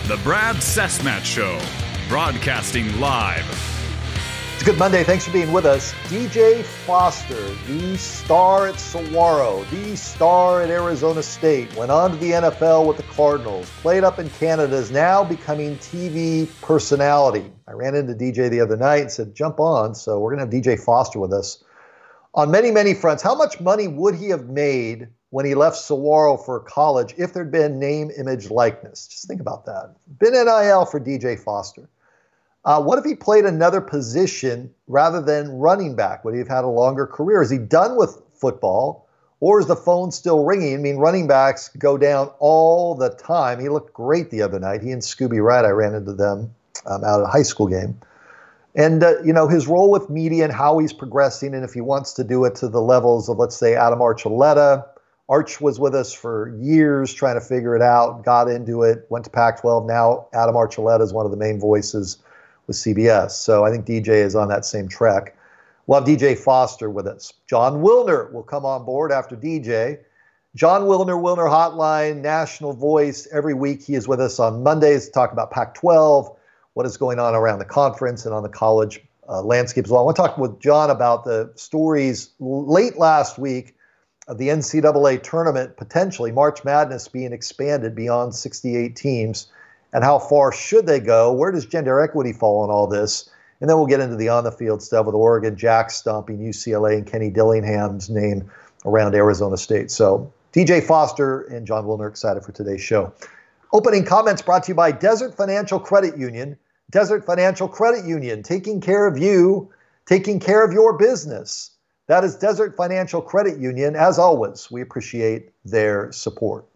The Brad Cessmat Show, broadcasting live. It's a good Monday. Thanks for being with us. DJ Foster, the star at Saguaro, the star at Arizona State, went on to the NFL with the Cardinals, played up in Canada, is now becoming TV personality. I ran into DJ the other night and said, jump on. So we're going to have DJ Foster with us on many, many fronts. How much money would he have made when he left Saguaro for college if there'd been name, image, likeness? Just think about that. Been NIL for DJ Foster. What if he played another position rather than running back? Would he have had a longer career? Is he done with football, or is the phone still ringing? I mean, running backs go down all the time. He looked great the other night. He and Scooby Wright, I ran into them out at a high school game. And, his role with media and how he's progressing, and if he wants to do it to the levels of, let's say, Adam Archuleta. Arch was with us for years trying to figure it out, got into it, went to Pac-12. Now Adam Archuleta is one of the main voices with CBS. So I think DJ is on that same track. We'll have DJ Foster with us. Jon Wilner will come on board after DJ. Jon Wilner, Wilner Hotline, national voice. Every week he is with us on Mondays to talk about Pac-12, what is going on around the conference and on the college landscape as well. I want to talk with Jon about the stories late last week of the NCAA tournament, potentially March Madness being expanded beyond 68 teams, and how far should they go? Where does gender equity fall in all this? And then we'll get into the on-the-field stuff with Oregon, Jack stomping UCLA, and Kenny Dillingham's name around Arizona State. So DJ Foster and Jon Wilner excited for today's show. Opening comments brought to you by Desert Financial Credit Union. Desert Financial Credit Union, taking care of you, taking care of your business. That is Desert Financial Credit Union. As always, we appreciate their support.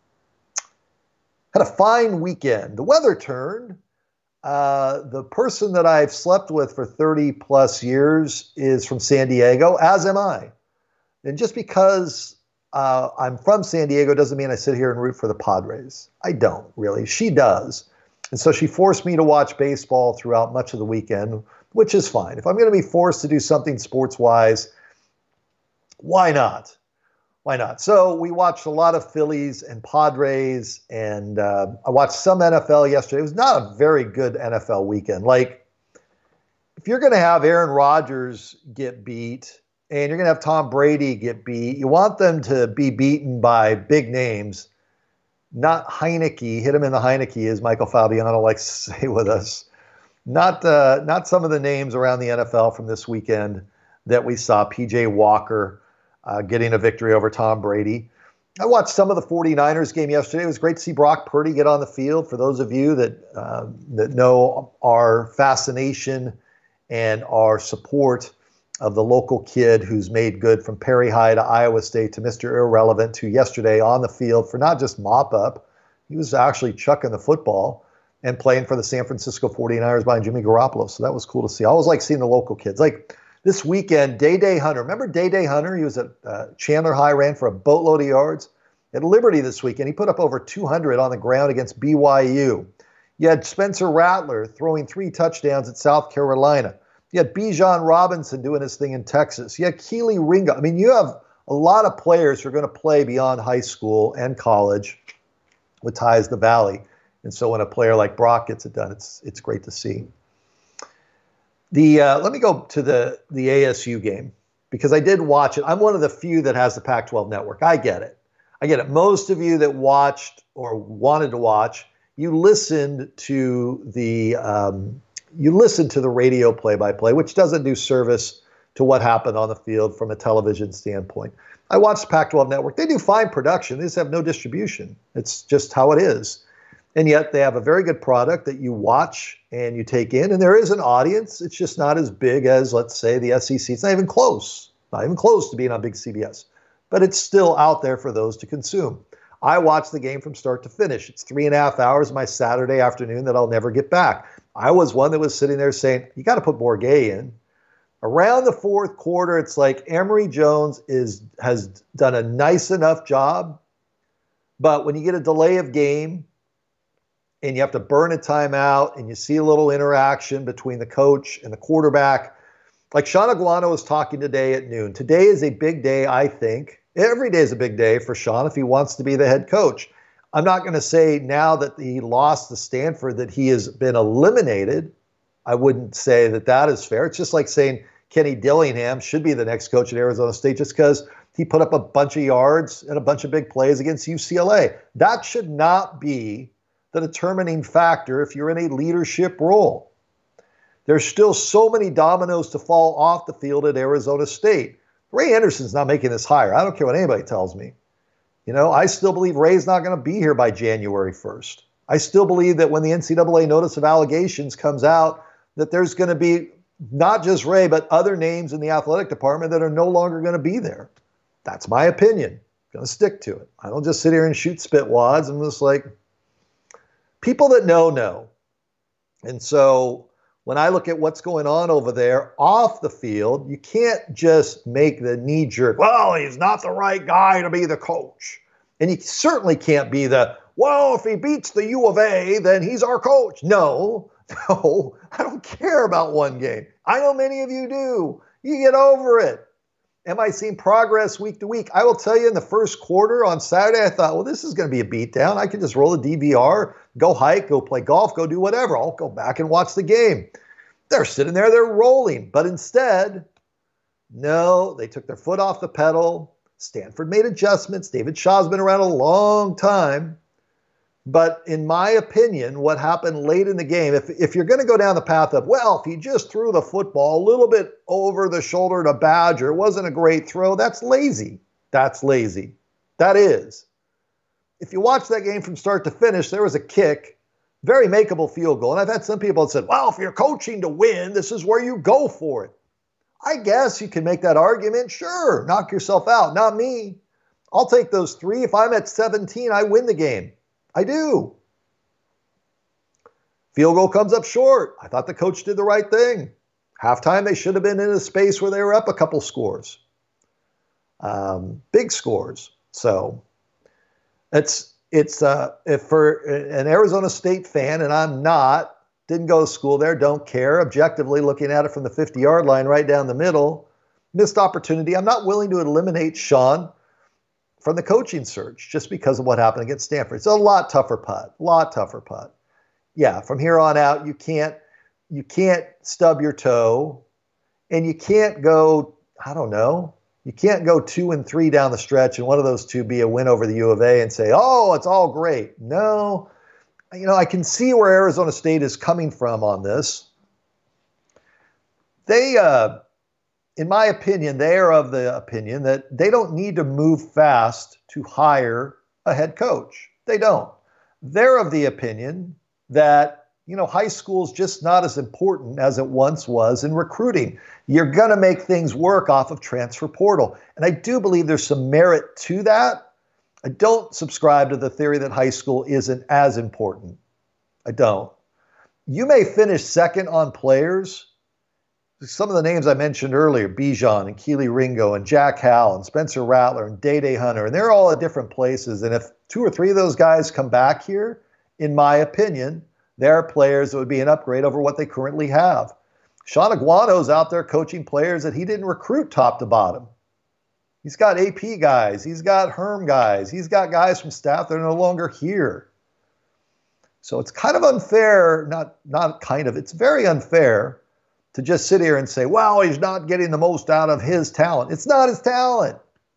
Had a fine weekend. The weather turned. The person that I've slept with for 30 plus years is from San Diego, as am I. And just because I'm from San Diego doesn't mean I sit here and root for the Padres. I don't, really. She does. And so she forced me to watch baseball throughout much of the weekend, which is fine. If I'm going to be forced to do something sports-wise, why not? Why not? So we watched a lot of Phillies and Padres, and I watched some NFL yesterday. It was not a very good NFL weekend. Like, if you're going to have Aaron Rodgers get beat and you're going to have Tom Brady get beat, you want them to be beaten by big names, not Heineke. Hit him in the Heineke, as Michael Fabiano likes to say with us. Not some of the names around the NFL from this weekend that we saw. P.J. Walker getting a victory over Tom Brady. I watched some of the 49ers game yesterday. It was great to see Brock Purdy get on the field. For those of you that know our fascination and our support of the local kid who's made good from Perry High to Iowa State to Mr. Irrelevant to yesterday on the field for not just mop-up. He was actually chucking the football and playing for the San Francisco 49ers behind Jimmy Garoppolo. So that was cool to see. I always like seeing the local kids. Like, this weekend, Day Hunter. Remember Day Hunter? He was at Chandler High, ran for a boatload of yards. At Liberty this weekend, he put up over 200 on the ground against BYU. You had Spencer Rattler throwing 3 touchdowns at South Carolina. You had Bijan Robinson doing his thing in Texas. You had Keely Ringo. I mean, you have a lot of players who are going to play beyond high school and college with ties to the Valley. And so when a player like Brock gets it done, it's great to see. Let me go to the ASU game because I did watch it. I'm one of the few that has the Pac-12 network. I get it. Most of you that watched or wanted to watch, you listened to the radio play-by-play, which doesn't do service to what happened on the field from a television standpoint. I watched the Pac-12 network. They do fine production. They just have no distribution. It's just how it is. And yet they have a very good product that you watch and you take in. And there is an audience. It's just not as big as, let's say, the SEC. It's not even close to being on big CBS. But it's still out there for those to consume. I watched the game from start to finish. It's 3.5 hours of my Saturday afternoon that I'll never get back. I was one that was sitting there saying, you got to put Bourguet in. Around the fourth quarter, it's like Emory Jones has done a nice enough job. But when you get a delay of game, and you have to burn a timeout, and you see a little interaction between the coach and the quarterback. Like Sean Aguano was talking today at noon. Today is a big day, I think. Every day is a big day for Sean if he wants to be the head coach. I'm not going to say now that he lost to Stanford that he has been eliminated. I wouldn't say that that is fair. It's just like saying Kenny Dillingham should be the next coach at Arizona State just because he put up a bunch of yards and a bunch of big plays against UCLA. That should not be the determining factor if you're in a leadership role. There's still so many dominoes to fall off the field at Arizona State. Ray Anderson's not making this hire. I don't care what anybody tells me. I still believe Ray's not going to be here by January 1st. I still believe that when the NCAA notice of allegations comes out, that there's going to be not just Ray, but other names in the athletic department that are no longer going to be there. That's my opinion. I'm going to stick to it. I don't just sit here and shoot spit wads. I'm just like, people that know. And so when I look at what's going on over there off the field, you can't just make the knee-jerk, well, he's not the right guy to be the coach. And you certainly can't be well, if he beats the U of A, then he's our coach. No, I don't care about one game. I know many of you do. You get over it. Am I seeing progress week to week? I will tell you in the first quarter on Saturday, I thought, well, this is going to be a beatdown. I can just roll the DVR, go hike, go play golf, go do whatever. I'll go back and watch the game. They're sitting there, they're rolling. But instead, no, they took their foot off the pedal. Stanford made adjustments. David Shaw's been around a long time. But in my opinion, what happened late in the game, if you're going to go down the path of, well, if he just threw the football a little bit over the shoulder to Badger, it wasn't a great throw, that's lazy. That's lazy. That is. If you watch that game from start to finish, there was a kick, very makeable field goal. And I've had some people that said, well, if you're coaching to win, this is where you go for it. I guess you can make that argument. Sure, knock yourself out. Not me. I'll take those 3. If I'm at 17, I win the game. I do. Field goal comes up short. I thought the coach did the right thing. Halftime, they should have been in a space where they were up a couple scores. Big scores. So it's if for an Arizona State fan, and I'm not, didn't go to school there, don't care, objectively looking at it from the 50-yard line right down the middle, missed opportunity. I'm not willing to eliminate Sean from the coaching search just because of what happened against Stanford. It's a lot tougher putt. Yeah, from here on out, you can't stub your toe, and you can't go, you can't go 2-3 down the stretch and one of those two be a win over the U of A and say, oh, it's all great. No, I can see where Arizona State is coming from on this. They, in my opinion, they are of the opinion that they don't need to move fast to hire a head coach. They don't. They're of the opinion that, high school is just not as important as it once was in recruiting. You're going to make things work off of transfer portal. And I do believe there's some merit to that. I don't subscribe to the theory that high school isn't as important. I don't. You may finish second on players. Some of the names I mentioned earlier, Bijan and Keely Ringo and Jack Howell and Spencer Rattler and Day Hunter, and they're all at different places. And if 2 or 3 of those guys come back here, in my opinion, they're players that would be an upgrade over what they currently have. Sean Aguano's out there coaching players that he didn't recruit top to bottom. He's got AP guys. He's got Herm guys. He's got guys from staff that are no longer here. So it's kind of unfair, it's very unfair to just sit here and say, well, he's not getting the most out of his talent. It's not his talent.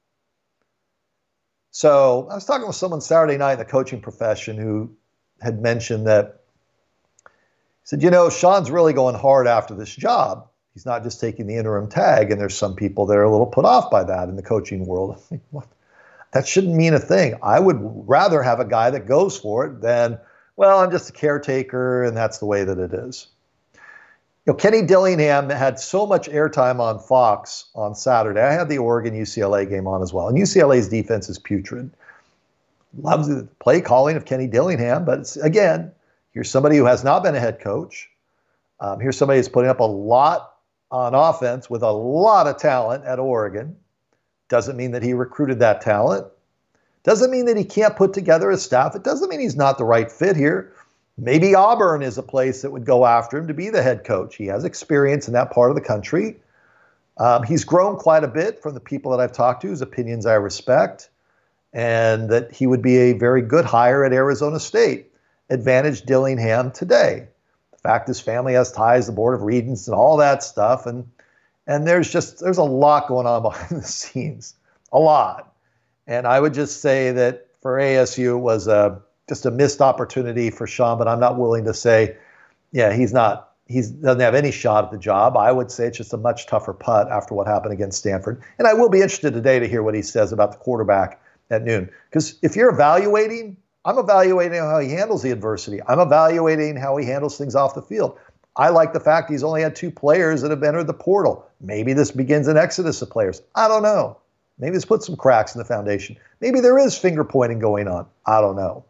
So I was talking with someone Saturday night in the coaching profession who had mentioned that, he said, Sean's really going hard after this job. He's not just taking the interim tag, and there's some people that are a little put off by that in the coaching world. I think, what? That shouldn't mean a thing. I would rather have a guy that goes for it than, well, I'm just a caretaker, and that's the way that it is. Kenny Dillingham had so much airtime on Fox on Saturday. I had the Oregon-UCLA game on as well, and UCLA's defense is putrid. Loves the play calling of Kenny Dillingham, but again, here's somebody who has not been a head coach. Here's somebody who's putting up a lot on offense with a lot of talent at Oregon. Doesn't mean that he recruited that talent. Doesn't mean that he can't put together a staff. It doesn't mean he's not the right fit here. Maybe Auburn is a place that would go after him to be the head coach. He has experience in that part of the country. He's grown quite a bit from the people that I've talked to, whose opinions I respect. and that he would be a very good hire at Arizona State. Advantage Dillingham today. The fact his family has ties to the Board of Regents and all that stuff, and there's a lot going on behind the scenes, a lot. And I would just say that for ASU it was just a missed opportunity for Sean, but I'm not willing to say, yeah, he doesn't have any shot at the job. I would say it's just a much tougher putt after what happened against Stanford. And I will be interested today to hear what he says about the quarterback at noon. Because if you're evaluating, I'm evaluating how he handles the adversity. I'm evaluating how he handles things off the field. I like the fact he's only had 2 players that have entered the portal. Maybe this begins an exodus of players. I don't know. Maybe this puts some cracks in the foundation. Maybe there is finger pointing going on. I don't know.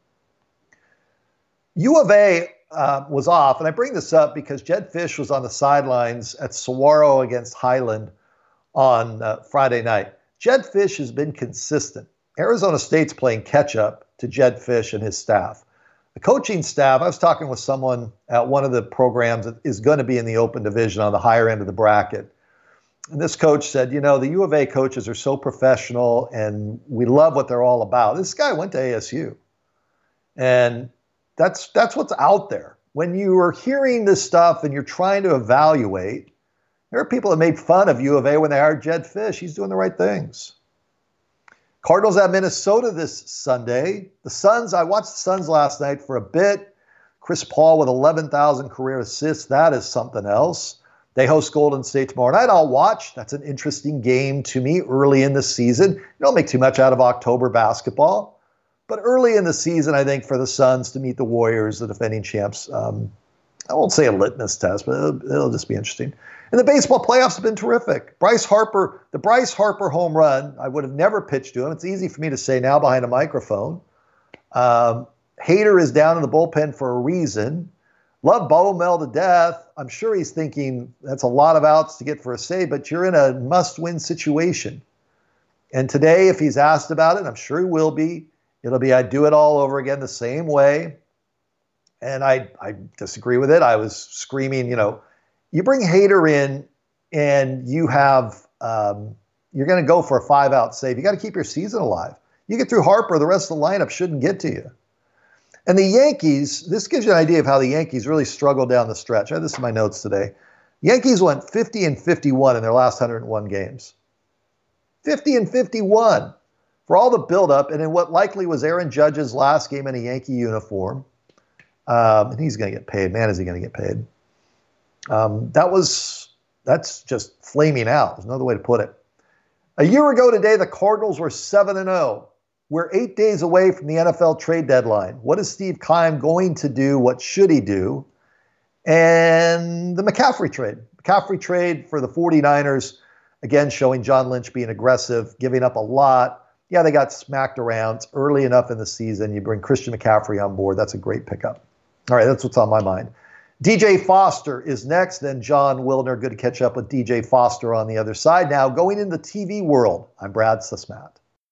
U of A was off, and I bring this up because Jedd Fisch was on the sidelines at Saguaro against Highland on Friday night. Jedd Fisch has been consistent. Arizona State's playing catch-up to Jedd Fisch and his staff. The coaching staff, I was talking with someone at one of the programs that is going to be in the open division on the higher end of the bracket. And this coach said, the U of A coaches are so professional and we love what they're all about. This guy went to ASU. And that's what's out there. When you are hearing this stuff and you're trying to evaluate, there are people that made fun of U of A when they hired Jedd Fisch. He's doing the right things. Cardinals at Minnesota this Sunday. The Suns, I watched the Suns last night for a bit. Chris Paul with 11,000 career assists. That is something else. They host Golden State tomorrow night. I'll watch. That's an interesting game to me early in the season. You don't make too much out of October basketball. But early in the season, I think for the Suns to meet the Warriors, the defending champs, I won't say a litmus test, but it'll just be interesting. And the baseball playoffs have been terrific. The Bryce Harper home run, I would have never pitched to him. It's easy for me to say now behind a microphone. Hader is down in the bullpen for a reason. Love Bo Mel to death. I'm sure he's thinking that's a lot of outs to get for a save, but you're in a must-win situation. And today, if he's asked about it, I'm sure he will be, it'll be I'd do it all over again the same way. And I disagree with it. I was screaming, you bring Hader in and you have, you're going to go for a 5-out save. You got to keep your season alive. You get through Harper, the rest of the lineup shouldn't get to you. And the Yankees, this gives you an idea of how the Yankees really struggled down the stretch. I had this in my notes today. Yankees went 50-51 in their last 101 games. 50-51 for all the buildup, and in what likely was Aaron Judge's last game in a Yankee uniform. And he's going to get paid. Man, is he going to get paid. That's just flaming out. There's no other way to put it. A year ago today, the Cardinals were 7-0. We're 8 days away from the NFL trade deadline. What is Steve Keim going to do? What should he do? And the McCaffrey trade. McCaffrey trade for the 49ers, again, showing John Lynch being aggressive, giving up a lot. Yeah, they got smacked around. It's early enough in the season. You bring Christian McCaffrey on board. That's a great pickup. All right, that's what's on my mind. DJ Foster is next, then John Wilner. Good to catch up with DJ Foster on the other side. Now, going in the TV world, I'm Brad Susmat.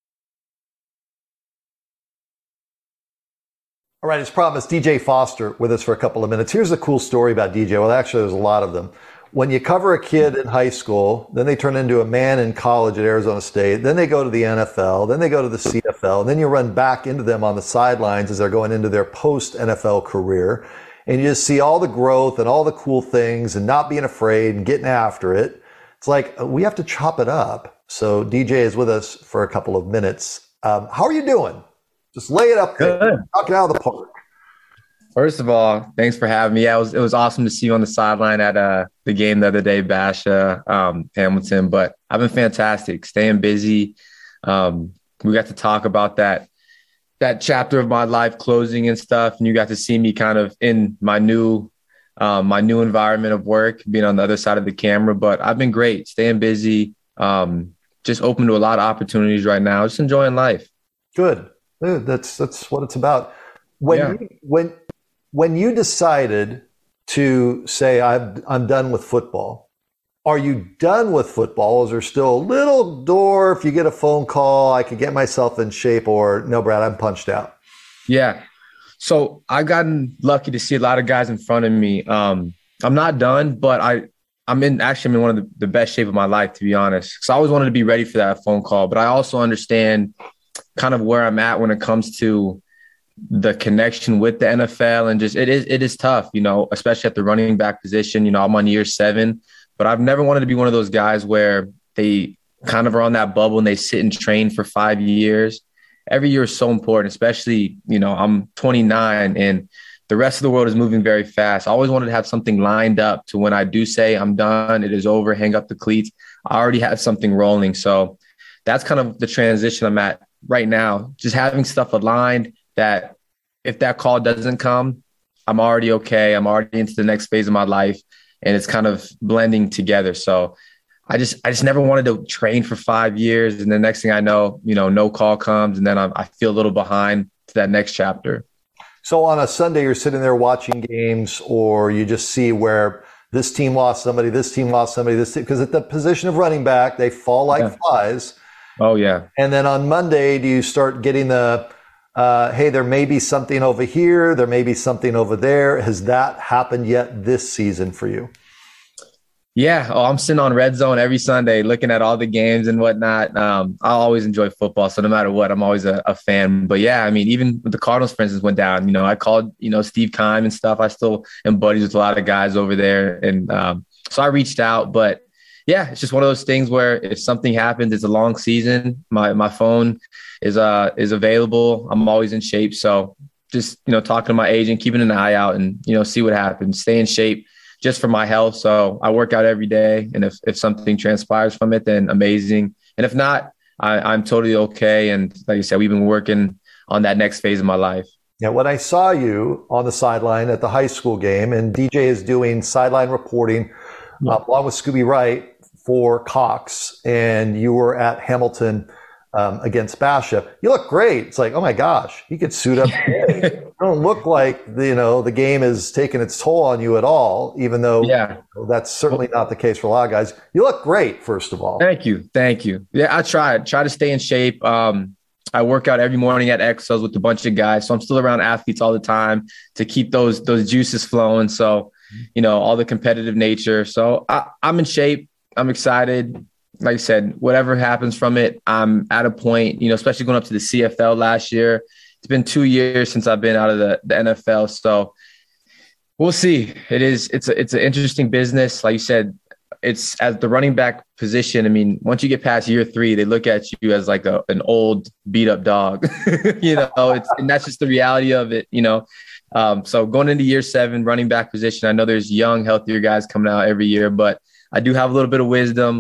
All right, as promised, DJ Foster with us for a couple of minutes. Here's a cool story about DJ. Well, actually, there's a lot of them. When you cover a kid in high school, then they turn into a man in college at Arizona State, then they go to the NFL, then they go to the CFL, and then you run back into them on the sidelines as they're going into their post-NFL career. And you just see all the growth and all the cool things and not being afraid and getting after it. It's like, we have to chop it up. So DJ is with us for a couple of minutes. How are you doing? Just lay it up there. Good. Knock it out of the park. First of all, thanks for having me. Yeah, it was awesome to see you on the sideline at the game the other day, Basha, Hamilton. But I've been fantastic, staying busy. We got to talk about that chapter of my life closing and stuff, and you got to see me kind of in my new environment of work, being on the other side of the camera. But I've been great, staying busy, just open to a lot of opportunities right now, just enjoying life. Good. That's what it's about. When you decided to say I'm done with football, are you done with football? Is there still a little door if you get a phone call, I could get myself in shape, or no, Brad, I'm punched out? Yeah. So I've gotten lucky to see a lot of guys in front of me. I'm not done, but I'm in one of the best shape of my life, to be honest. So I always wanted to be ready for that phone call, but I also understand kind of where I'm at when it comes to the connection with the NFL. And just, it is tough, you know, especially at the running back position. You know, I'm on year 7, but I've never wanted to be one of those guys where they kind of are on that bubble and they sit and train for 5 years. Every year is so important, especially, you know, I'm 29 and the rest of the world is moving very fast. I always wanted to have something lined up to when I do say I'm done, it is over, hang up the cleats. I already have something rolling. So that's kind of the transition I'm at right now. Just having stuff aligned that if that call doesn't come, I'm already okay. I'm already into the next phase of my life and it's kind of blending together. So I just never wanted to train for 5 years. And the next thing I know, you know, no call comes and then I feel a little behind to that next chapter. So on a Sunday, you're sitting there watching games, or you just see where this team lost somebody, this team lost somebody, because at the position of running back, they fall like flies. Oh, yeah. And then on Monday, do you start getting the, hey, there may be something over here, there may be something over there. Has that happened yet this season for you? Yeah. Oh, I'm sitting on Red Zone every Sunday looking at all the games and whatnot. I always enjoy football. So no matter what, I'm always a fan. But yeah, I mean, even with the Cardinals, for instance, went down, you know, I called, you know, Steve Keim and stuff. I still am buddies with a lot of guys over there. And so I reached out. But yeah, it's just one of those things where if something happens, it's a long season. My phone is available. I'm always in shape. So just, you know, talking to my agent, keeping an eye out and, you know, see what happens, stay in shape. Just for my health. So I work out every day. And if something transpires from it, then amazing. And if not, I'm totally okay. And like you said, we've been working on that next phase of my life. Yeah, when I saw you on the sideline at the high school game, and DJ is doing sideline reporting along with Scooby Wright for Cox, and you were at Hamilton against Basha, you look great. It's like, oh my gosh, you could suit up today. You don't look like, you know, the game is taking its toll on you at all, even though that's certainly not the case for a lot of guys. You look great, first of all. Thank you. Yeah, I try to stay in shape. I work out every morning at Exos with a bunch of guys. So I'm still around athletes all the time to keep those juices flowing. So, you know, all the competitive nature. So I'm in shape. I'm excited. Like I said, whatever happens from it, I'm at a point, you know, especially going up to the CFL last year. It's been 2 years since I've been out of the NFL. So we'll see. It's an interesting business. Like you said, it's as the running back position. I mean, once you get past year 3, they look at you as like an old beat up dog, you know, and that's just the reality of it, you know? So going into year 7, running back position, I know there's young, healthier guys coming out every year, but I do have a little bit of wisdom.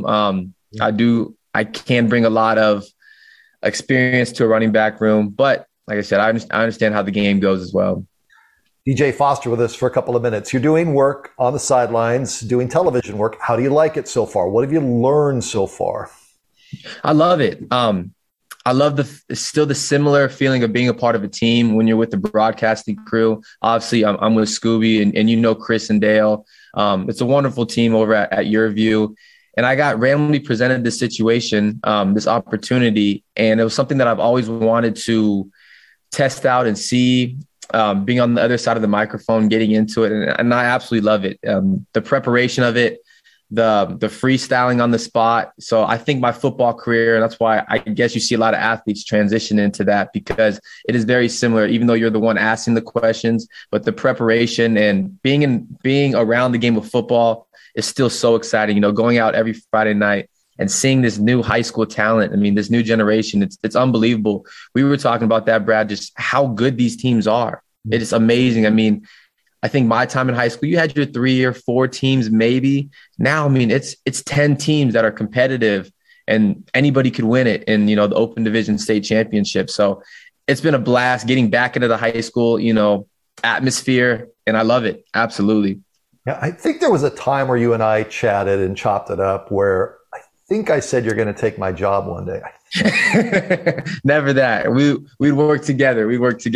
I can bring a lot of experience to a running back room, but like I said, I understand how the game goes as well. DJ Foster with us for a couple of minutes. You're doing work on the sidelines, doing television work. How do you like it so far? What have you learned so far? I love it. I love still the similar feeling of being a part of a team when you're with the broadcasting crew. Obviously, I'm with Scooby and you know Chris and Dale. It's a wonderful team over at YourView. And I got randomly presented this situation, this opportunity, and it was something that I've always wanted to test out and see, being on the other side of the microphone, getting into it. And I absolutely love it. The preparation of it, the freestyling on the spot. So I think my football career, and that's why I guess you see a lot of athletes transition into that, because it is very similar, even though you're the one asking the questions, but the preparation and being around the game of football is still so exciting. You know, going out every Friday night and seeing this new high school talent. I mean, this new generation, it's unbelievable. We were talking about that, Brad, just how good these teams are. It is amazing. I mean, I think my time in high school, you had your 3 or 4 teams, maybe. Now, I mean, it's 10 teams that are competitive and anybody could win it in, you know, the Open Division State Championship. So it's been a blast getting back into the high school, you know, atmosphere. And I love it. Absolutely. Yeah, I think there was a time where you and I chatted and chopped it up where I think I said you're going to take my job one day. Never that. We'd work together.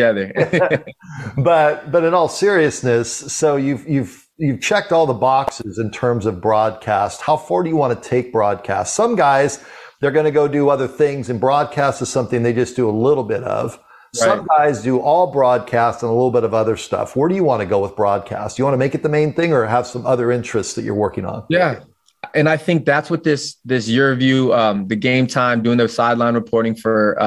But in all seriousness, so you've checked all the boxes in terms of broadcast. How far do you want to take broadcast? Some guys, they're going to go do other things, and broadcast is something they just do a little bit of. Some guys do all broadcast and a little bit of other stuff. Where do you want to go with broadcast? Do you want to make it the main thing or have some other interests that you're working on? Yeah. And I think that's what this YourView, the Game Time, doing their sideline reporting for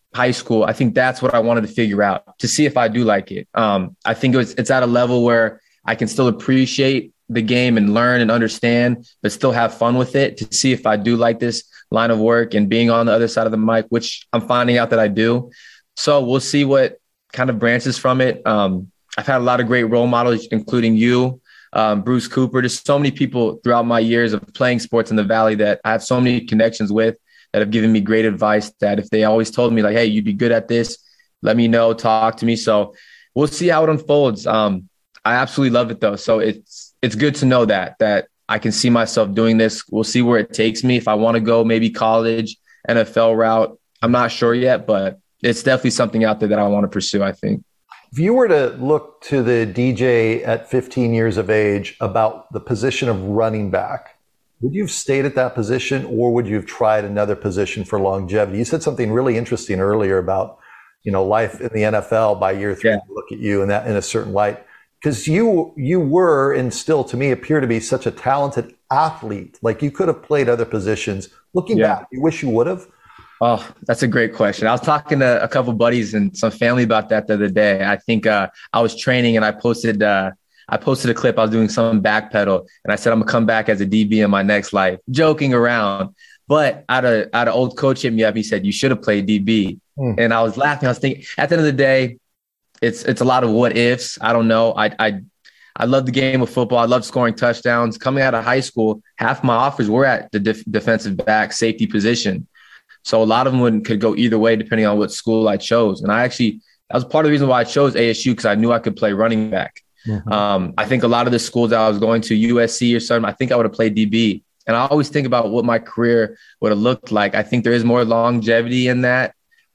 high school, I think that's what I wanted to figure out to see if I do like it. I think it's at a level where I can still appreciate the game and learn and understand, but still have fun with it to see if I do like this line of work and being on the other side of the mic, which I'm finding out that I do. So we'll see what kind of branches from it. I've had a lot of great role models, including you, Bruce Cooper. There's so many people throughout my years of playing sports in the Valley that I have so many connections with that have given me great advice, that if they always told me like, hey, you'd be good at this, let me know, talk to me. So we'll see how it unfolds. I absolutely love it though. So it's good to know that I can see myself doing this. We'll see where it takes me. If I want to go maybe college, NFL route, I'm not sure yet, but it's definitely something out there that I want to pursue, I think. If you were to look to the DJ at 15 years of age about the position of running back, would you have stayed at that position, or would you have tried another position for longevity? You said something really interesting earlier about, life in the NFL by year 3. Look at you in a certain light, because you were, and still to me appear to be, such a talented athlete. Like, you could have played other positions. Looking back, you wish you would have? Oh, that's a great question. I was talking to a couple buddies and some family about that the other day. I think I was training and I posted a clip. I was doing some back pedal and I said, I'm gonna come back as a DB in my next life, joking around. But I had an old coach hit me up. He said, you should have played DB. And I was laughing. I was thinking, at the end of the day, it's a lot of what ifs. I don't know. I love the game of football. I love scoring touchdowns. Coming out of high school, half my offers were at the defensive back safety position. So a lot of them could go either way depending on what school I chose. And that was part of the reason why I chose ASU, because I knew I could play running back. Mm-hmm. I think a lot of the schools that I was going to, USC or something, I think I would have played DB. And I always think about what my career would have looked like. I think there is more longevity in that.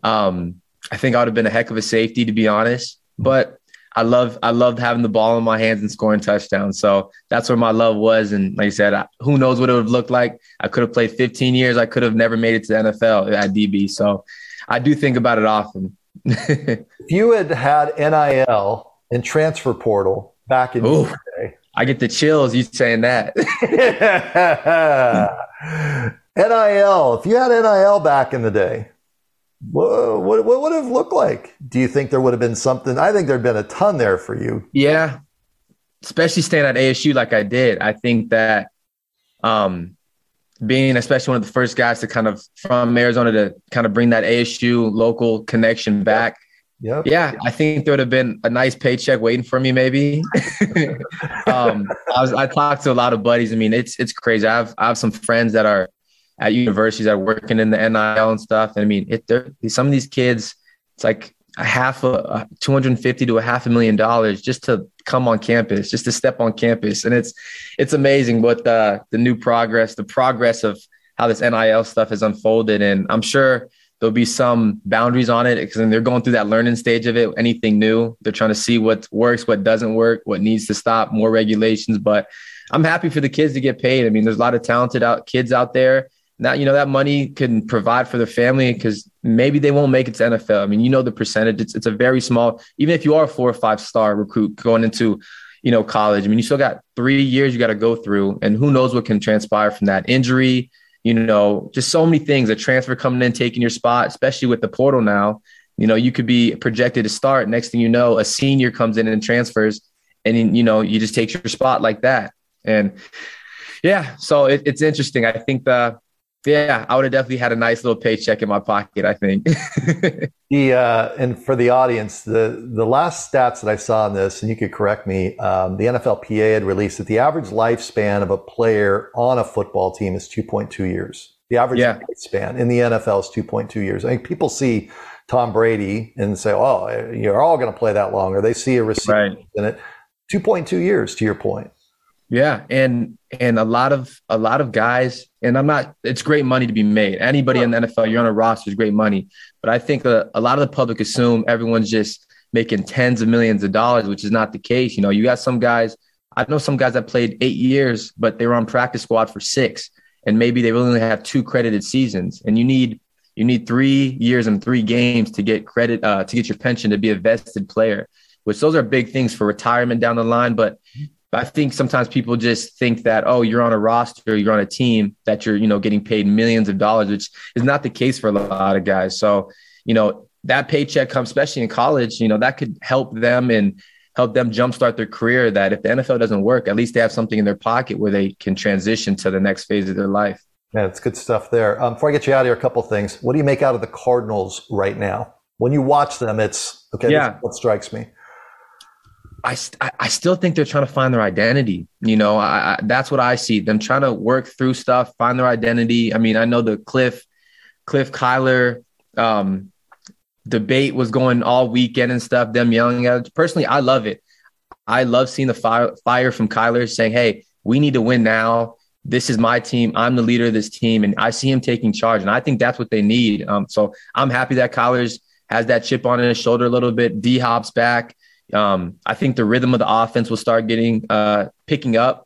I think I would have been a heck of a safety, to be honest. But I loved having the ball in my hands and scoring touchdowns. So that's where my love was. And like I said, who knows what it would have looked like. I could have played 15 years. I could have never made it to the NFL at DB. So I do think about it often. If you had NIL and transfer portal back in the day. I get the chills you saying that. NIL. If you had NIL back in the day, what would it have looked like? Do you think there would have been something? I think there'd been a ton there for you. Yeah, especially staying at ASU like I did. I think that being especially one of the first guys to kind of from Arizona to kind of bring that ASU local connection back. Yep. Yeah, I think there would have been a nice paycheck waiting for me maybe. I talked to a lot of buddies. I mean, it's crazy. I have some friends that are at universities that are working in the NIL and stuff. And I mean, some of these kids, it's like $250,000 to $500,000 just to come on campus, just to step on campus. And it's amazing what the progress of how this NIL stuff has unfolded. And I'm sure there'll be some boundaries on it because they're going through that learning stage of it. Anything new, they're trying to see what works, what doesn't work, what needs to stop, more regulations. But I'm happy for the kids to get paid. I mean, there's a lot of talented kids out there. Now, that money can provide for their family because maybe they won't make it to NFL. I mean, the percentage, it's a very small, even if you are a 4 or 5 star recruit going into, college. I mean, you still got 3 years you got to go through, and who knows what can transpire from that injury, just so many things, a transfer coming in, taking your spot, especially with the portal now. You could be projected to start. Next thing you know, a senior comes in and transfers, and you just take your spot like that. And yeah, so it's interesting. I think I would have definitely had a nice little paycheck in my pocket, I think. And for the audience, the last stats that I saw on this, and you could correct me, the NFLPA had released that the average lifespan of a player on a football team is 2.2 years. The average lifespan in the NFL is 2.2 years. I think people see Tom Brady and say, oh, you're all going to play that long, or they see a receiver in it. 2.2 years, to your point. Yeah. And a lot of guys, and it's great money to be made. Anybody in the NFL, you're on a roster, is great money. But I think a lot of the public assume everyone's just making tens of millions of dollars, which is not the case. You got some guys, I know some guys that played 8 years, but they were on practice squad for 6, and maybe they only have 2 credited seasons. And you need 3 years and 3 games to get credit, to get your pension, to be a vested player, which those are big things for retirement down the line. But I think sometimes people just think that, oh, you're on a roster, you're on a team, that you're, getting paid millions of dollars, which is not the case for a lot of guys. So that paycheck comes, especially in college, that could help them and help them jumpstart their career, that if the NFL doesn't work, at least they have something in their pocket where they can transition to the next phase of their life. Yeah, it's good stuff there. Before I get you out of here, a couple of things. What do you make out of the Cardinals right now? When you watch them, it's okay. Yeah. This is what strikes me. I still think they're trying to find their identity. That's what I see, them trying to work through stuff, find their identity. I mean, I know the Cliff Kyler debate was going all weekend and stuff, them yelling at it. Personally, I love it. I love seeing the fire from Kyler saying, hey, we need to win now. This is my team. I'm the leader of this team. And I see him taking charge. And I think that's what they need. So I'm happy that Kyler has that chip on his shoulder a little bit. D-Hop's back. I think the rhythm of the offense will start picking up.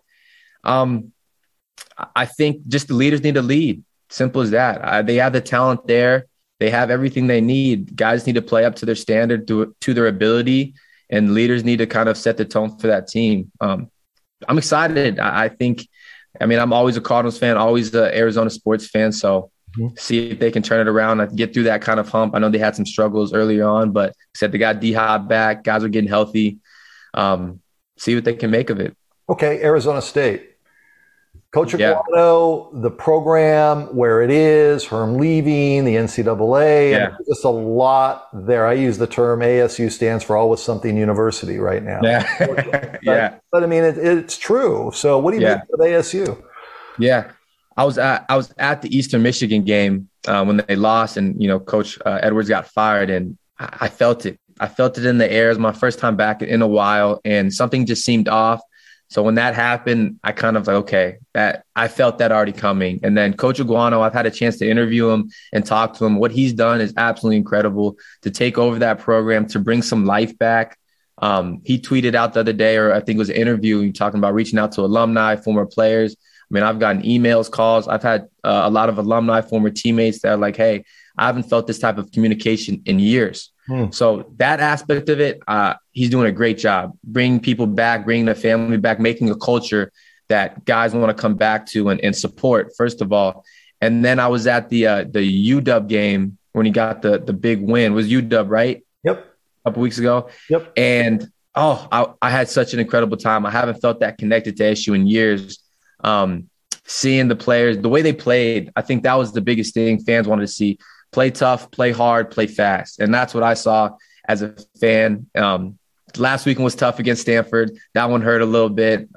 I think just the leaders need to lead. Simple as that. They have the talent there. They have everything they need. Guys need to play up to their standard, to their ability, and leaders need to kind of set the tone for that team. I'm excited. I'm always a Cardinals fan, always an Arizona sports fan. So see if they can turn it around and get through that kind of hump. I know they had some struggles earlier on, but said they got D-Hop back. Guys are getting healthy. See what they can make of it. Okay, Arizona State. Coach Aguano, the program, where it is, Herm leaving, the NCAA, and just a lot there. I use the term ASU stands for Always Something University right now. Yeah. But I mean, it's true. So what do you make of ASU? Yeah. I was at the Eastern Michigan game when they lost and, Coach Edwards got fired, and I felt it. I felt it in the air. It was my first time back in a while, and something just seemed off. So when that happened, I kind of that I felt that already coming. And then Coach Aguano, I've had a chance to interview him and talk to him. What he's done is absolutely incredible to take over that program, to bring some life back. He tweeted out the other day, or I think it was an interview, talking about reaching out to alumni, former players. I mean, I've gotten emails, calls. I've had a lot of alumni, former teammates that are like, hey, I haven't felt this type of communication in years. So that aspect of it, he's doing a great job bringing people back, bringing the family back, making a culture that guys want to come back to and support, first of all. And then I was at the UW game when he got the big win. It was UW, right? Yep. A couple weeks ago. Yep. And, I had such an incredible time. I haven't felt that connected to SU in years. Seeing the players, the way they played, I think that was the biggest thing fans wanted to see. Play tough, play hard, play fast. And that's what I saw as a fan. Last weekend was tough against Stanford. That one hurt a little bit.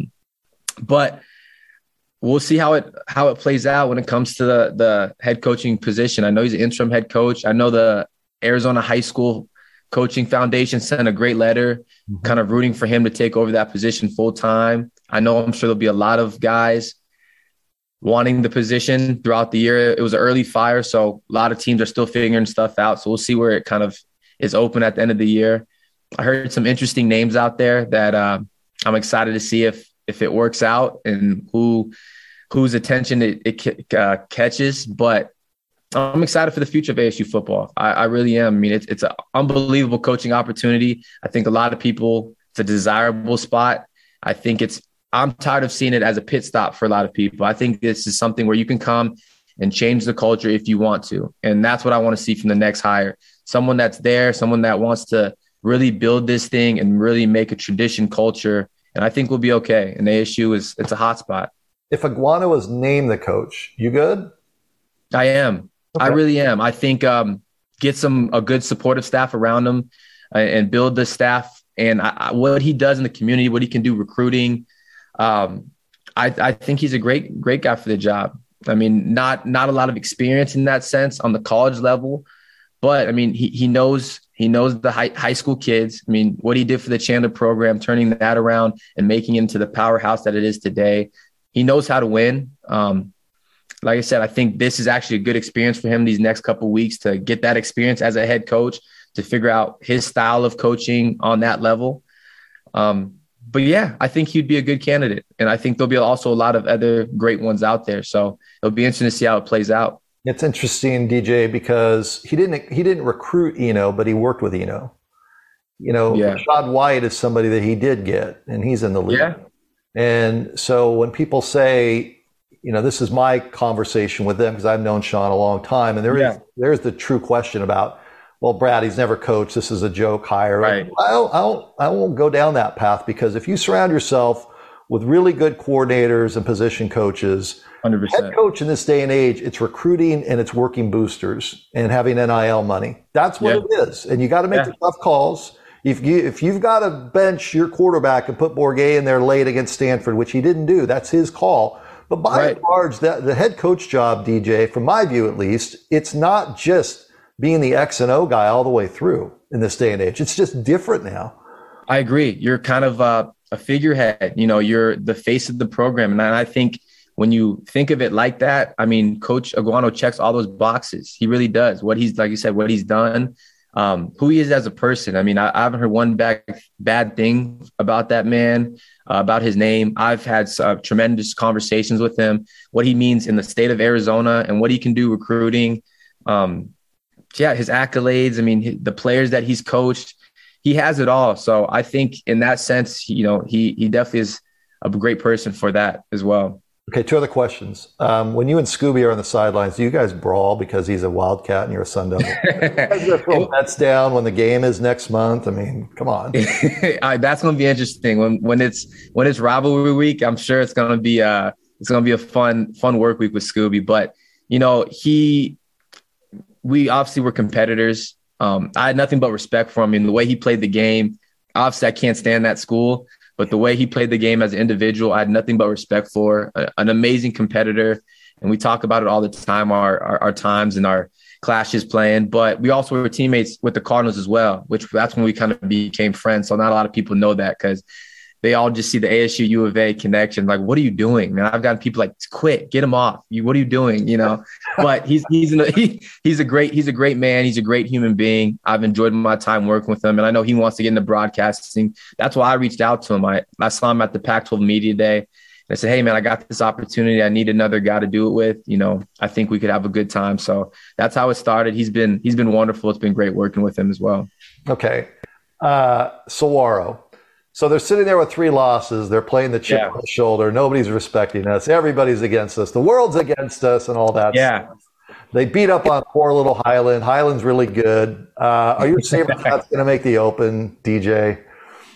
But we'll see how it plays out when it comes to the head coaching position. I know he's an interim head coach. I know the Arizona High School Coaching Foundation sent a great letter kind of rooting for him to take over that position full time. I'm sure there'll be a lot of guys wanting the position throughout the year. It was an early fire, so a lot of teams are still figuring stuff out. So we'll see where it kind of is open at the end of the year. I heard some interesting names out there that I'm excited to see if it works out and whose attention it catches. But I'm excited for the future of ASU football. I really am. I mean, it's an unbelievable coaching opportunity. I think a lot of people, it's a desirable spot. I'm tired of seeing it as a pit stop for a lot of people. I think this is something where you can come and change the culture if you want to. And that's what I want to see from the next hire. Someone that's there, someone that wants to really build this thing and really make a tradition culture. And I think we'll be okay. And ASU it's a hot spot. If Aguano was named the coach, you good? I am. Okay. I really am. I think get a good supportive staff around him and build the staff. And what he does in the community, what he can do recruiting, I think he's a great guy for the job. I mean, not a lot of experience in that sense on the college level, but I mean, he knows the high school kids. I mean, what he did for the Chandler program, turning that around and making it into the powerhouse that it is today. He knows how to win. Like I said, I think this is actually a good experience for him these next couple of weeks to get that experience as a head coach, to figure out his style of coaching on that level. But yeah, I think he'd be a good candidate. And I think there'll be also a lot of other great ones out there. So it'll be interesting to see how it plays out. It's interesting, DJ, because he didn't recruit Eno, but he worked with Eno. Rashad White is somebody that he did get, and he's in the league. Yeah. And so when people say, this is my conversation with them because I've known Sean a long time. And there's the true question about, well, Brad, he's never coached. This is a joke hire. Right. I won't go down that path, because if you surround yourself with really good coordinators and position coaches, 100%. Head coach in this day and age, it's recruiting and it's working boosters and having NIL money. That's what it is. And you got to make the tough calls. If you've got to bench your quarterback and put Bourguet in there late against Stanford, which he didn't do, that's his call. But by and large, the head coach job, DJ, from my view at least, it's not just being the X and O guy all the way through in this day and age. It's just different now. I agree. You're kind of a figurehead. You're the face of the program. And I think when you think of it like that, I mean, Coach Aguano checks all those boxes. He really does. What he's, like you said, what he's done, who he is as a person. I mean, I haven't heard one bad thing about that man, about his name. I've had tremendous conversations with him, what he means in the state of Arizona and what he can do recruiting. His accolades. I mean, the players that he's coached, he has it all. So I think in that sense, he definitely is a great person for that as well. Okay, 2 other questions. When you and Scooby are on the sidelines, do you guys brawl because he's a Wildcat and you're a Sun Devil? You guys throw bets down when the game is next month? I mean, come on. That's going to be interesting. When it's rivalry week, I'm sure it's going to be a fun work week with Scooby. But we obviously were competitors. I had nothing but respect for him. I mean, the way he played the game, obviously I can't stand that school, but the way he played the game as an individual, I had nothing but respect for. An amazing competitor. And we talk about it all the time, our times and our clashes playing. But we also were teammates with the Cardinals as well, that's when we kind of became friends. So not a lot of people know that, because they all just see the ASU U of A connection. Like, what are you doing, man? I've gotten people like, quit, get him off. What are you doing? But he's a great man. He's a great human being. I've enjoyed my time working with him, and I know he wants to get into broadcasting. That's why I reached out to him. I saw him at the Pac-12 Media Day. And I said, hey, man, I got this opportunity. I need another guy to do it with. I think we could have a good time. So that's how it started. He's been wonderful. It's been great working with him as well. Okay. Saguaro. So they're sitting there with 3 losses. They're playing the chip on the shoulder. Nobody's respecting us. Everybody's against us. The world's against us and all that stuff. They beat up on poor little Highland. Highland's really good. Are you saying that's going to make the Open, DJ?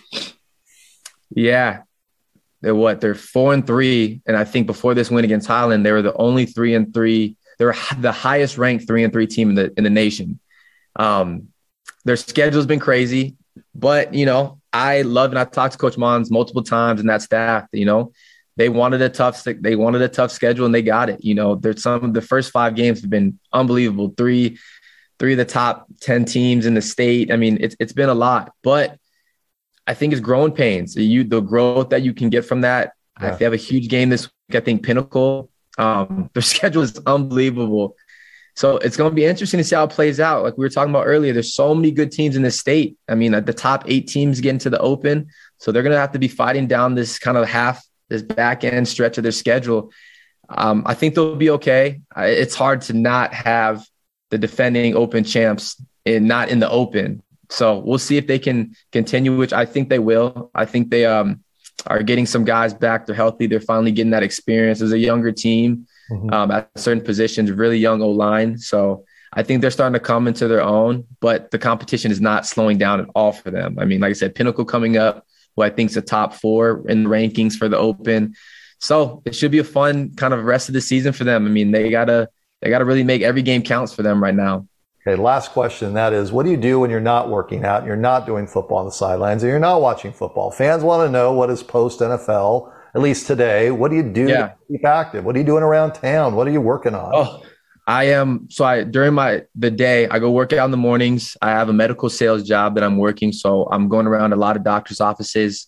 Yeah. They're 4-3. And I think before this win against Highland, they were the only 3-3. They were the highest ranked 3-3 team in the nation. Their schedule's been crazy, but I love, and I talked to Coach Mons multiple times and that staff, they wanted a tough schedule and they got it. There's some of the first 5 games have been unbelievable. Three of the top 10 teams in the state. I mean, it's been a lot, but I think it's growing pains. The growth that you can get from that. Yeah. If they have a huge game this week, I think Pinnacle, their schedule is unbelievable. So it's going to be interesting to see how it plays out. Like we were talking about earlier, there's so many good teams in this state. I mean, the top 8 teams get into the Open. So they're going to have to be fighting down this kind of this back end stretch of their schedule. I think they'll be okay. It's hard to not have the defending Open champs not in the Open. So we'll see if they can continue, which I think they will. I think they are getting some guys back. They're healthy. They're finally getting that experience as a younger team. At certain positions, really young O-line. So I think they're starting to come into their own, but the competition is not slowing down at all for them. I mean, like I said, Pinnacle coming up, who I think is a top 4 in the rankings for the Open. So it should be a fun kind of rest of the season for them. I mean, they gotta really make every game counts for them right now. Okay, last question. That is, what do you do when you're not working out, and you're not doing football on the sidelines, and you're not watching football? Fans want to know what is post-NFL. At least today, what do you do to keep active? What are you doing around town? What are you working on? Oh, during the day, I go work out in the mornings. I have a medical sales job that I'm working. So I'm going around a lot of doctors' offices,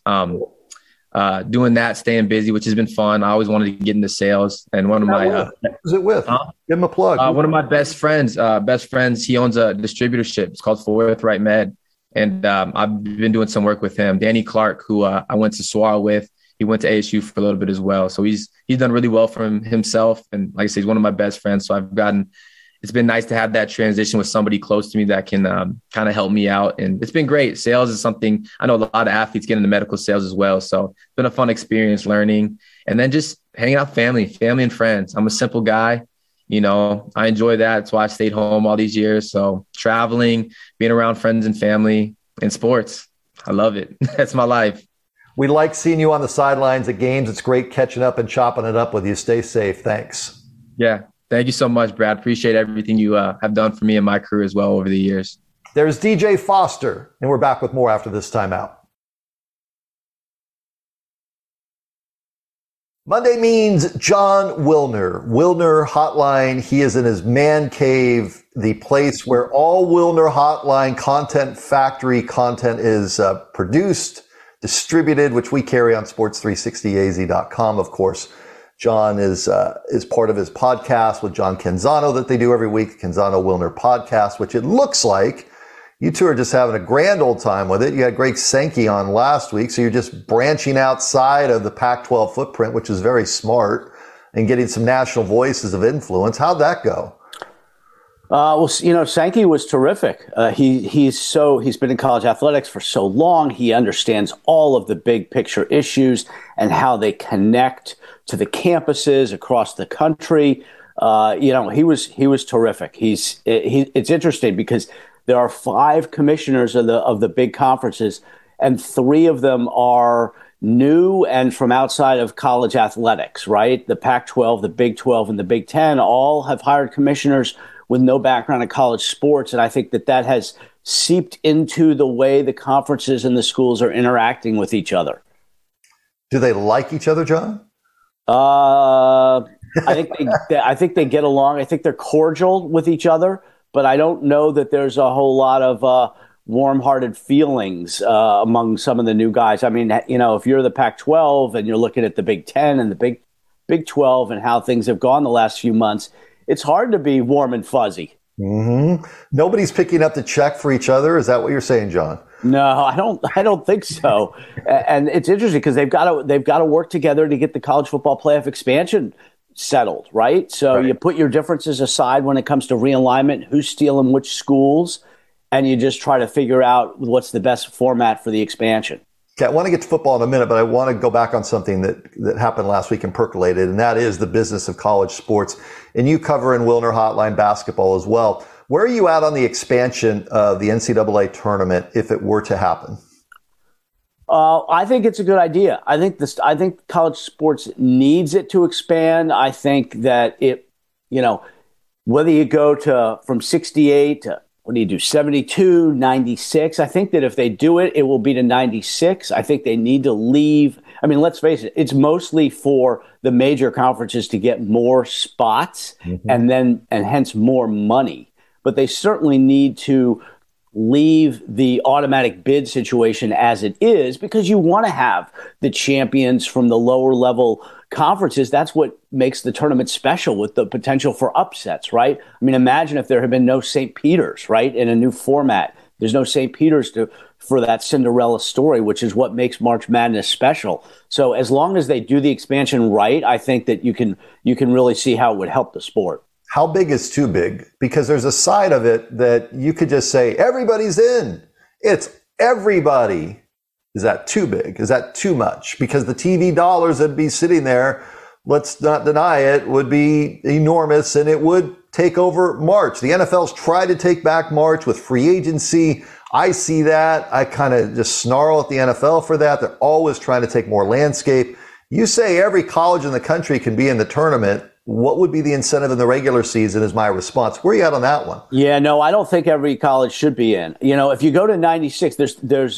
doing that, staying busy, which has been fun. I always wanted to get into sales. And one of my, who's it with? Give him a plug. One of my best friends, he owns a distributorship. It's called Forthright Med. And I've been doing some work with him. Danny Clark, who I went to Saguaro with. He went to ASU for a little bit as well. So he's done really well for himself. And like I said, he's one of my best friends. So I've gotten it's been nice to have that transition with somebody close to me that can kind of help me out. And it's been great. Sales is something I know a lot of athletes get into medical sales as well. So it's been a fun experience learning, and then just hanging out with family and friends. I'm a simple guy. I enjoy that. That's why I stayed home all these years. So traveling, being around friends and family, and sports, I love it. That's my life. We like seeing you on the sidelines at games. It's great catching up and chopping it up with you. Stay safe. Thanks. Yeah. Thank you so much, Brad. Appreciate everything you have done for me and my career as well over the years. There's DJ Foster, and we're back with more after this timeout. Monday means Jon Wilner. Wilner Hotline. He is in his man cave, the place where all Wilner Hotline content factory content is produced, distributed, which we carry on sports360az.com. Of course, Jon is part of his podcast with John Canzano that they do every week, the Canzano Wilner podcast, which it looks like you two are just having a grand old time with it. You had Greg Sankey on last week, so you're just branching outside of the Pac-12 footprint, which is very smart, and getting some national voices of influence. How'd that go? Sankey was terrific. He's been in college athletics for so long. He understands all of the big picture issues and how they connect to the campuses across the country. He was terrific. It's interesting because there are 5 commissioners of the big conferences, and 3 of them are new and from outside of college athletics, right? The Pac-12, the Big 12, and the Big 10 all have hired commissioners with no background in college sports. And I think that has seeped into the way the conferences and the schools are interacting with each other. Do they like each other, John? I think they get along. I think they're cordial with each other, but I don't know that there's a whole lot of warm-hearted feelings among some of the new guys. I mean, if you're the Pac-12 and you're looking at the Big 10 and the Big 12 and how things have gone the last few months, it's hard to be warm and fuzzy. Mm-hmm. Nobody's picking up the check for each other. Is that what you're saying, John? No, I don't think so. And it's interesting because they've got to work together to get the college football playoff expansion settled, right? So You put your differences aside when it comes to realignment, who's stealing which schools, and you just try to figure out what's the best format for the expansion. Okay, I want to get to football in a minute, but I want to go back on something that happened last week and percolated, and that is the business of college sports. And you cover in Wilner Hotline basketball as well. Where are you at on the expansion of the NCAA tournament if it were to happen? I think it's a good idea. I think college sports needs it to expand. I think that whether you go from 68 to 72, 96. I think that if they do it, it will be to 96. I think they need to leave. I mean, let's face it, it's mostly for the major conferences to get more spots and hence more money. But they certainly need to leave the automatic bid situation as it is, because you want to have the champions from the lower level conferences. That's what makes the tournament special, with the potential for upsets, right? I mean, imagine if there had been no St. Peter's, right, in a new format. There's no St. Peter's for that Cinderella story, which is what makes March Madness special. So as long as they do the expansion right, I think that you can really see how it would help the sport. How big is too big? Because there's a side of it that you could just say, everybody's in. It's everybody. Is that too big? Is that too much? Because the TV dollars that'd be sitting there, let's not deny it, would be enormous, and it would take over March. The NFL's tried to take back March with free agency. I see that. I kind of just snarl at the NFL for that. They're always trying to take more landscape. You say every college in the country can be in the tournament. What would be the incentive in the regular season is my response. Where are you at on that one? Yeah, no, I don't think every college should be in. If you go to 96, there's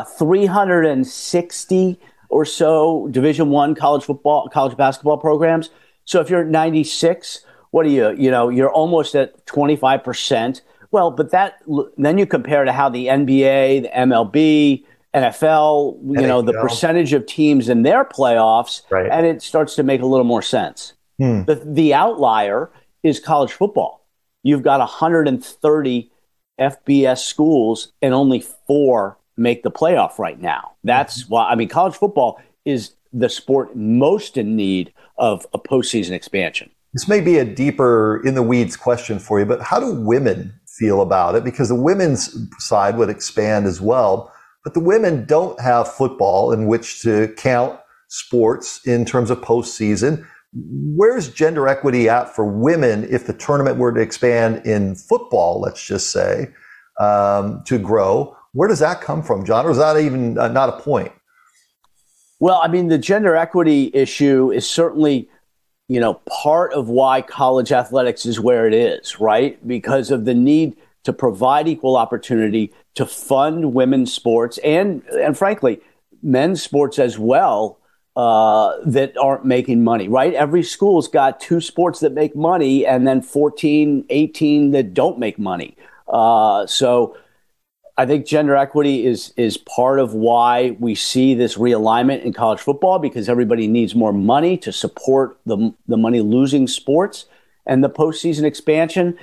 360 or so Division I college basketball programs. So if you're at 96, what are you? You're almost at 25%. Well, but then you compare to how the NBA, the MLB, NFL, the percentage of teams in their playoffs, right, and it starts to make a little more sense. The outlier is college football. You've got 130 FBS schools and only 4 make the playoff right now. That's why, college football is the sport most in need of a postseason expansion. This may be a deeper in the weeds question for you, but how do women feel about it? Because the women's side would expand as well, but the women don't have football in which to count sports in terms of postseason. Where's gender equity at for women if the tournament were to expand in football, let's just say, to grow? Where does that come from, John? Or is that even not a point? Well, I mean, the gender equity issue is certainly, part of why college athletics is where it is, right? Because of the need to provide equal opportunity to fund women's sports and frankly, men's sports as well. That aren't making money, right? Every school's got 2 sports that make money and then 14, 18 that don't make money. So I think gender equity is part of why we see this realignment in college football, because everybody needs more money to support the money-losing sports. And the postseason expansion,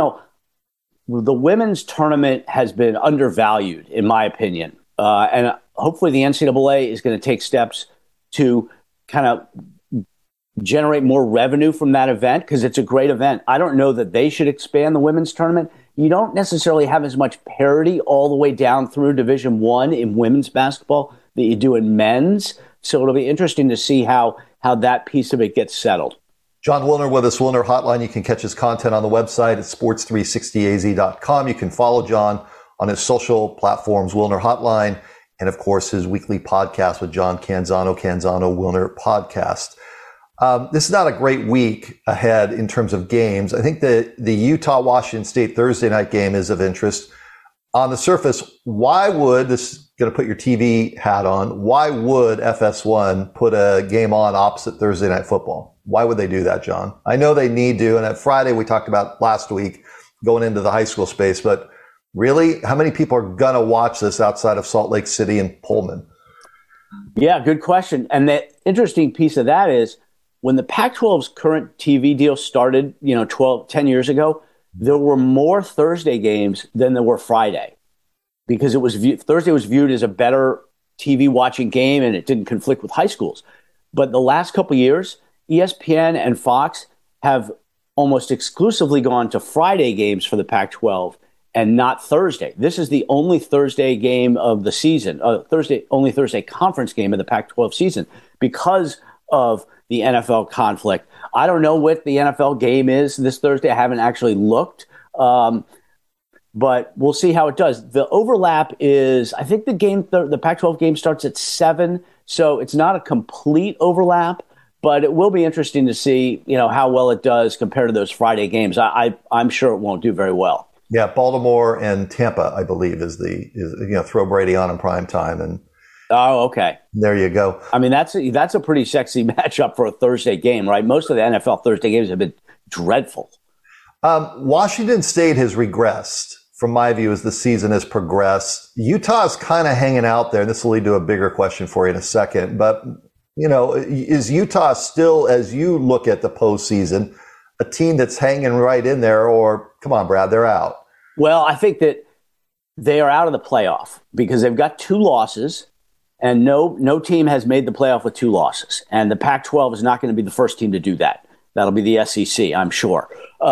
the women's tournament has been undervalued, in my opinion. And hopefully the NCAA is going to take steps to kind of generate more revenue from that event, because it's a great event. I don't know that they should expand the women's tournament. You don't necessarily have as much parity all the way down through Division I in women's basketball that you do in men's. So it'll be interesting to see how that piece of it gets settled. Jon Wilner with us, Wilner Hotline. You can catch his content on the website at sports360az.com. You can follow John on his social platforms, Wilner Hotline, and of course his weekly podcast with John Canzano Wilner Podcast. This is not a great week ahead in terms of games. I think the Utah-Washington State Thursday night game is of interest. On the surface, why would, this is going to put your TV hat on, why would FS1 put a game on opposite Thursday night football? Why would they do that, John? I know they need to, and at Friday we talked about last week going into the high school space, but really, how many people are going to watch this outside of Salt Lake City and Pullman? Yeah, good question. And the interesting piece of that is, when the Pac-12's current TV deal started, 10 years ago, there were more Thursday games than there were Friday, because Thursday was viewed as a better TV watching game and it didn't conflict with high schools. But the last couple of years, ESPN and Fox have almost exclusively gone to Friday games for the Pac-12 and not Thursday. This is the only Thursday game of the season, only Thursday conference game of the Pac-12 season, because of the NFL conflict. I don't know what the NFL game is this Thursday. I haven't actually looked, but we'll see how it does. The overlap is, I think the Pac-12 game starts at 7, so it's not a complete overlap, but it will be interesting to see, how well it does compared to those Friday games. I'm sure it won't do very well. Yeah, Baltimore and Tampa, I believe, is throw Brady on in prime time, and oh, okay. There you go. I mean, that's a pretty sexy matchup for a Thursday game, right? Most of the NFL Thursday games have been dreadful. Washington State has regressed, from my view, as the season has progressed. Utah's kind of hanging out there, and this will lead to a bigger question for you in a second. But, is Utah still, as you look at the postseason, a team that's hanging right in there, or, come on, Brad, they're out? Well, I think that they are out of the playoff because they've got 2 losses. And no team has made the playoff with 2 losses. And the Pac-12 is not going to be the first team to do that. That'll be the SEC, I'm sure.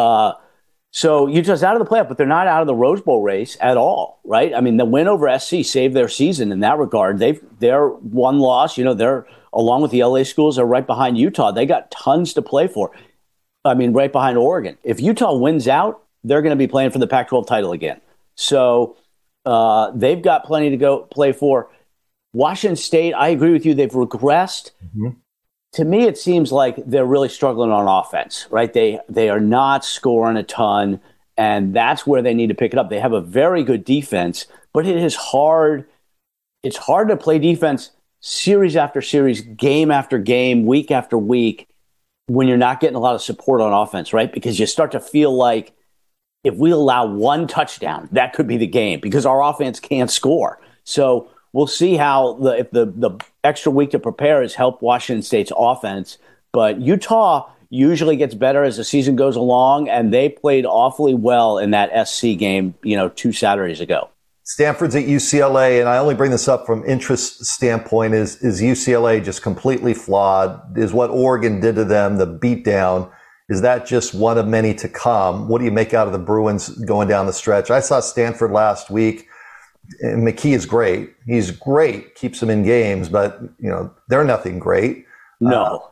So Utah's out of the playoff, but they're not out of the Rose Bowl race at all, right? I mean, the win over SC saved their season in that regard. They're 1 loss. They're, along with the LA schools, are right behind Utah. They got tons to play for. I mean, right behind Oregon. If Utah wins out, they're going to be playing for the Pac-12 title again. So they've got plenty to go play for. Washington State, I agree with you. They've regressed. Mm-hmm. To me, it seems like they're really struggling on offense, right? They are not scoring a ton, and that's where they need to pick it up. They have a very good defense, but it is hard. It's hard to play defense series after series, game after game, week after week, when you're not getting a lot of support on offense, right? Because you start to feel like if we allow 1 touchdown, that could be the game because our offense can't score. So we'll see how if the extra week to prepare has helped Washington State's offense. But Utah usually gets better as the season goes along, and they played awfully well in that SC game, 2 Saturdays ago. Stanford's at UCLA, and I only bring this up from interest standpoint. Is UCLA just completely flawed? Is what Oregon did to them, the beatdown, Is that just one of many to come? What do you make out of the Bruins going down the stretch? I saw Stanford last week. McKee is great. He's great, keeps them in games, but they're nothing great. No.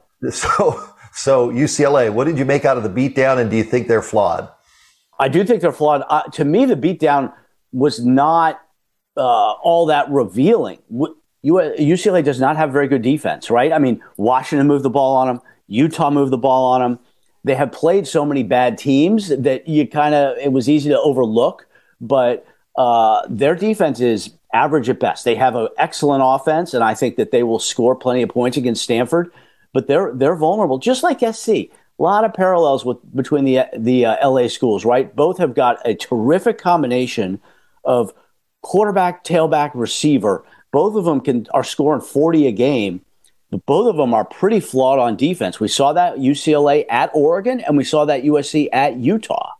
So UCLA, what did you make out of the beatdown, and do you think they're flawed? I do think they're flawed. To me, the beatdown was not all that revealing. UCLA does not have very good defense, right? I mean, Washington moved the ball on them. Utah moved the ball on them. They have played so many bad teams that it was easy to overlook, but their defense is average at best. They have an excellent offense, and I think that they will score plenty of points against Stanford, but they're vulnerable, just like SC. A lot of parallels between the LA schools, right? Both have got a terrific combination of quarterback, tailback, receiver. Both of them are scoring 40 a game, but both of them are pretty flawed on defense. We saw that UCLA at Oregon, and we saw that USC at Utah.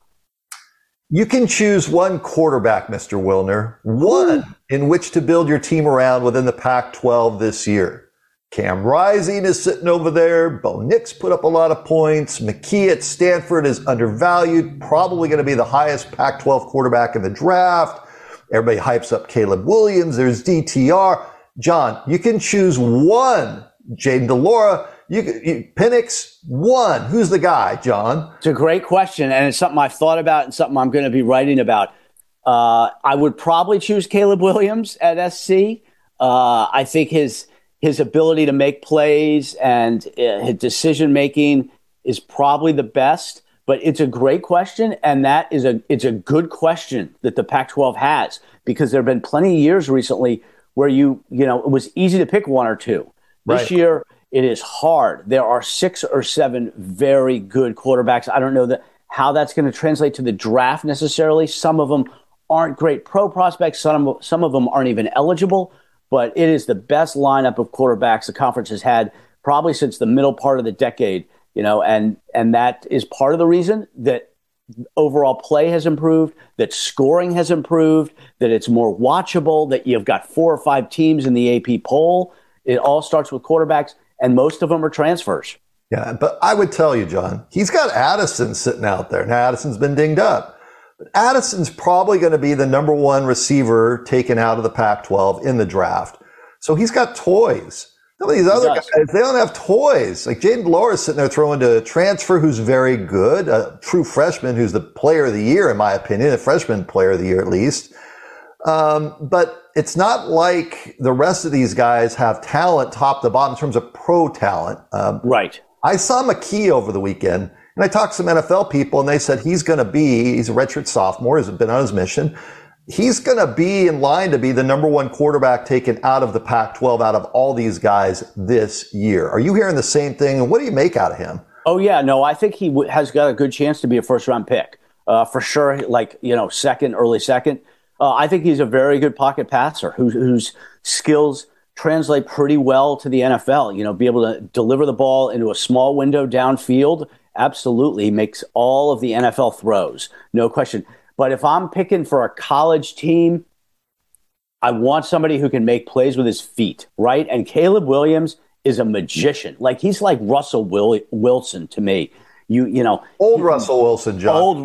You can choose one quarterback, Mr. Wilner, one in which to build your team around within the Pac-12 this year. Cam Rising is sitting over there. Bo Nix put up a lot of points. McKee at Stanford is undervalued, probably going to be the highest Pac-12 quarterback in the draft. Everybody hypes up Caleb Williams. There's DTR. John, you can choose one. Jaden DeLora, Penix, one. Who's the guy, John? It's a great question, and it's something I've thought about and something I'm going to be writing about. I would probably choose Caleb Williams at SC. I think his ability to make plays and his decision-making is probably the best, but it's a great question, and it's a good question that the Pac-12 has, because there have been plenty of years recently where it was easy to pick one or two. This year, it is hard. There are 6 or 7 very good quarterbacks. I don't know how that's going to translate to the draft necessarily. Some of them aren't great pro prospects. Some of them aren't even eligible. But it is the best lineup of quarterbacks the conference has had probably since the middle part of the decade. And that is part of the reason that overall play has improved, that scoring has improved, that it's more watchable, that you've got 4 or 5 teams in the AP poll. It all starts with quarterbacks, and most of them are transfers. Yeah, but I would tell you, John, he's got Addison sitting out there. Now, Addison's been dinged up. But Addison's probably going to be the number 1 receiver taken out of the Pac-12 in the draft. So he's got toys. Some of these other guys, they don't have toys. Like Jaden DeLora is sitting there throwing to a transfer who's very good, a true freshman who's the player of the year, in my opinion, a freshman player of the year at least. But it's not like the rest of these guys have talent top to bottom in terms of pro talent. Right. I saw McKee over the weekend, and I talked to some NFL people, and they said he's a redshirt sophomore, has been on his mission. He's going to be in line to be the number 1 quarterback taken out of the Pac-12 out of all these guys this year. Are you hearing the same thing? And what do you make out of him? Oh, yeah. No, I think he has got a good chance to be a first-round pick. For sure, early second. I think he's a very good pocket passer whose skills translate pretty well to the NFL. Be able to deliver the ball into a small window downfield. Absolutely. He makes all of the NFL throws. No question. But if I'm picking for a college team, I want somebody who can make plays with his feet, right? And Caleb Williams is a magician. He's like Russell Wilson to me. Old Russell Wilson, John.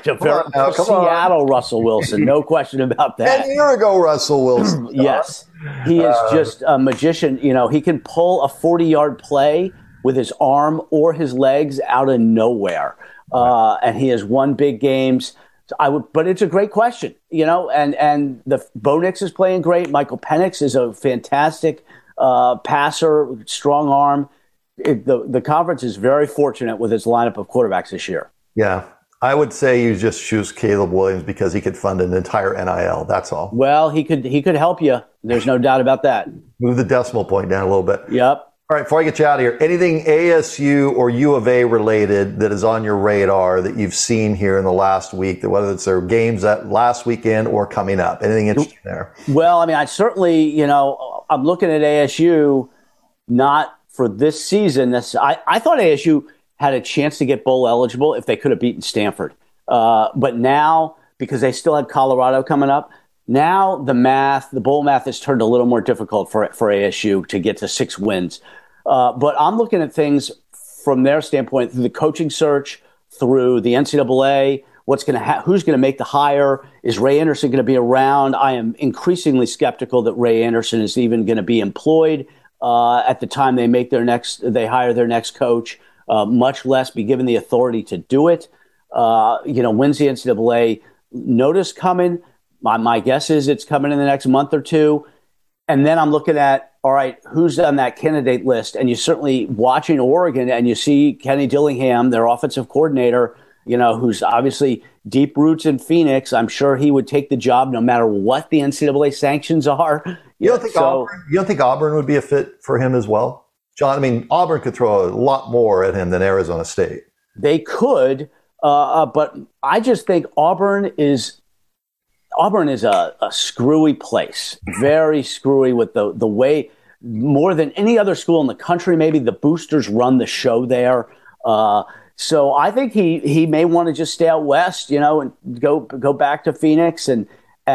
Seattle Russell Wilson, no question about that. 10 years ago, Russell Wilson. Yes, he is just a magician. He can pull a 40-yard play with his arm or his legs out of nowhere, and he has won big games. But it's a great question, and the Bo Nix is playing great. Michael Penix is a fantastic passer, strong arm. The conference is very fortunate with its lineup of quarterbacks this year. Yeah, I would say you just choose Caleb Williams because he could fund an entire NIL. That's all. Well, he could help you. There's no doubt about that. Move the decimal point down a little bit. Yep. All right, before I get you out of here, anything ASU or U of A related that is on your radar that you've seen here in the last week, that whether it's their games that last weekend or coming up, anything interesting there? Well, I mean, I certainly, I'm looking at ASU not for this season. I thought ASU had a chance to get bowl eligible if they could have beaten Stanford. But now, because they still had Colorado coming up, now the bowl math has turned a little more difficult for ASU to get to 6 wins. But I'm looking at things from their standpoint through the coaching search, through the NCAA. Who's going to make the hire? Is Ray Anderson going to be around? I am increasingly skeptical that Ray Anderson is even going to be employed at the time they hire their next coach, much less be given the authority to do it. When's the NCAA notice coming? My guess is it's coming in the next month or two. And then I'm looking at, all right, who's on that candidate list? And you're certainly watching Oregon, and you see Kenny Dillingham, their offensive coordinator, who's obviously deep roots in Phoenix. I'm sure he would take the job no matter what the NCAA sanctions are. You don't think Auburn would be a fit for him as well, John? I mean, Auburn could throw a lot more at him than Arizona State. They could, but I just think Auburn is a screwy place, very screwy with the way, more than any other school in the country. Maybe the boosters run the show there. So I think he may want to just stay out west, and go back to Phoenix and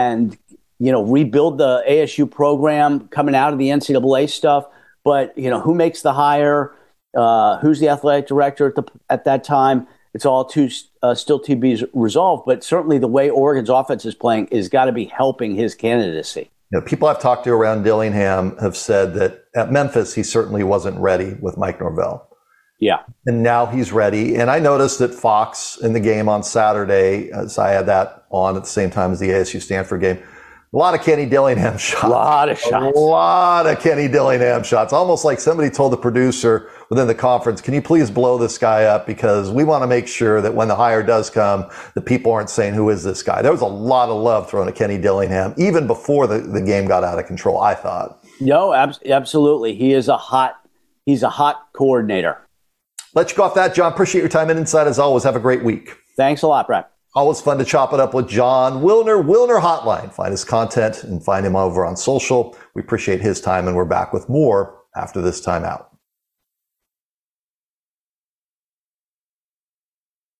rebuild the ASU program coming out of the NCAA stuff. But who makes the hire? Who's the athletic director at that time? It's all still to be resolved. But certainly the way Oregon's offense is playing is got to be helping his candidacy. People I've talked to around Dillingham have said that at Memphis he certainly wasn't ready with Mike Norvell. Yeah. And now he's ready. And I noticed that Fox in the game on Saturday, as I had that on at the same time as the ASU Stanford game, a lot of Kenny Dillingham shots. A lot of Kenny Dillingham shots. Almost like somebody told the producer within the conference, can you please blow this guy up? Because we want to make sure that when the hire does come, the people aren't saying, who is this guy? There was a lot of love thrown at Kenny Dillingham, even before the game got out of control, I thought. No, absolutely. He's a hot coordinator. Let you go off that, John. Appreciate your time and insight as always. Have a great week. Thanks a lot, Brad. Always fun to chop it up with Jon Wilner. Wilner Hotline. Find his content and find him over on social. We appreciate his time, and we're back with more after this timeout.